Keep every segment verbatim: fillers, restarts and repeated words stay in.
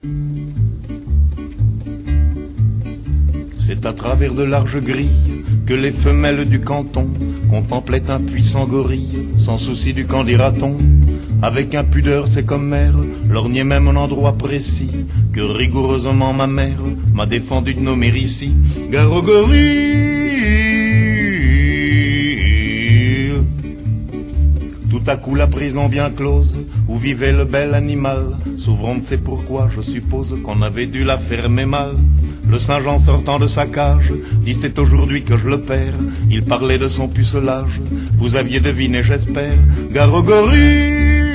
C'est à travers de larges grilles que les femelles du canton contemplaient un puissant gorille, sans souci du qu'en dira-t-on. Avec impudeur, c'est comme mère, lorgnait même un endroit précis que rigoureusement ma mère m'a défendu de nommer ici. Gare au gorille. Tout à coup la prison bien close où vivait le bel animal s'ouvrant, ne sait pourquoi, je suppose qu'on avait dû la fermer mal. Le Saint-Jean sortant de sa cage dit c'est aujourd'hui que je le perds. Il parlait de son pucelage, vous aviez deviné j'espère. Gare au gorille.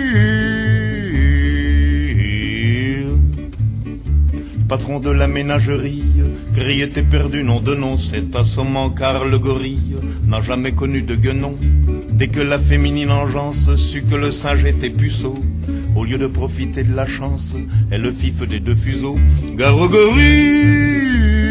Patron de la ménagerie criait éperdu nom de nom, c'est assommant car le gorille n'a jamais connu de guenon. Dès que la féminine engeance sut que le singe était puceau, au lieu de profiter de la chance, elle le fif des deux fuseaux. Gare au gorille.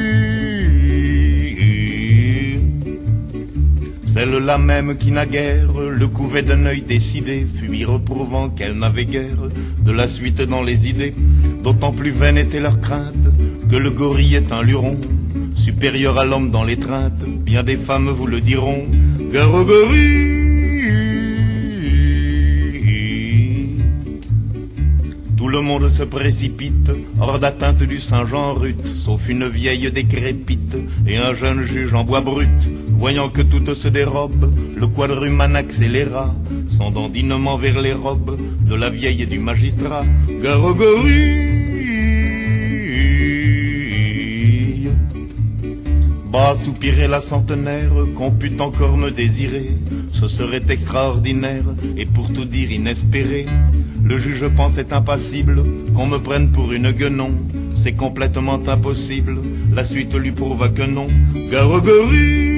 Celle-là même qui naguère le couvait d'un œil décidé, fut lui reprouvant qu'elle n'avait guère de la suite dans les idées. D'autant plus vaine était leur crainte que le gorille est un luron, supérieur à l'homme dans l'étreinte, bien des femmes vous le diront. Gare au gorille. Tout le monde se précipite hors d'atteinte du Saint-Jean rude, sauf une vieille décrépite et un jeune juge en bois brut. Voyant que toutes se dérobent, le quadrumane accéléra son dandinement vers les robes de la vieille et du magistrat. Gare au gorille. Bas soupirait la centenaire, qu'on pût encore me désirer, ce serait extraordinaire et pour tout dire inespéré. Le juge pensait impassible qu'on me prenne pour une guenon, c'est complètement impossible, la suite lui prouva que non. Gare au gorille.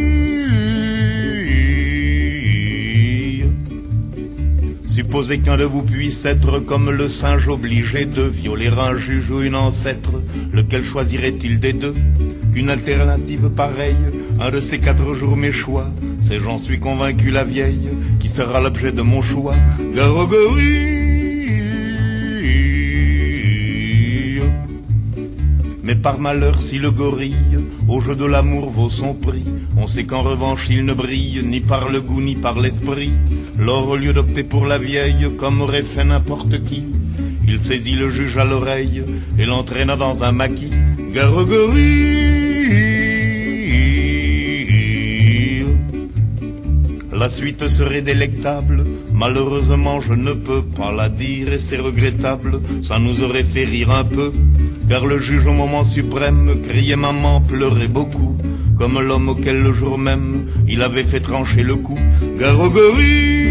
Supposez qu'un de vous puisse être comme le singe obligé de violer un juge ou une ancêtre, lequel choisirait-il des deux? Qu'une alternative pareille, un de ces quatre jours mes choix, c'est j'en suis convaincu la vieille, qui sera l'objet de mon choix. Gare au gorille. Mais par malheur si le gorille au jeu de l'amour vaut son prix, on sait qu'en revanche il ne brille ni par le goût ni par l'esprit. Lors au lieu d'opter pour la vieille comme aurait fait n'importe qui, il saisit le juge à l'oreille et l'entraîna dans un maquis. Gare au gorille. La suite serait délectable, malheureusement je ne peux pas la dire et c'est regrettable, ça nous aurait fait rire un peu, car le juge au moment suprême criait maman, pleurait beaucoup, comme l'homme auquel le jour même il avait fait trancher le cou. Gare au gorille.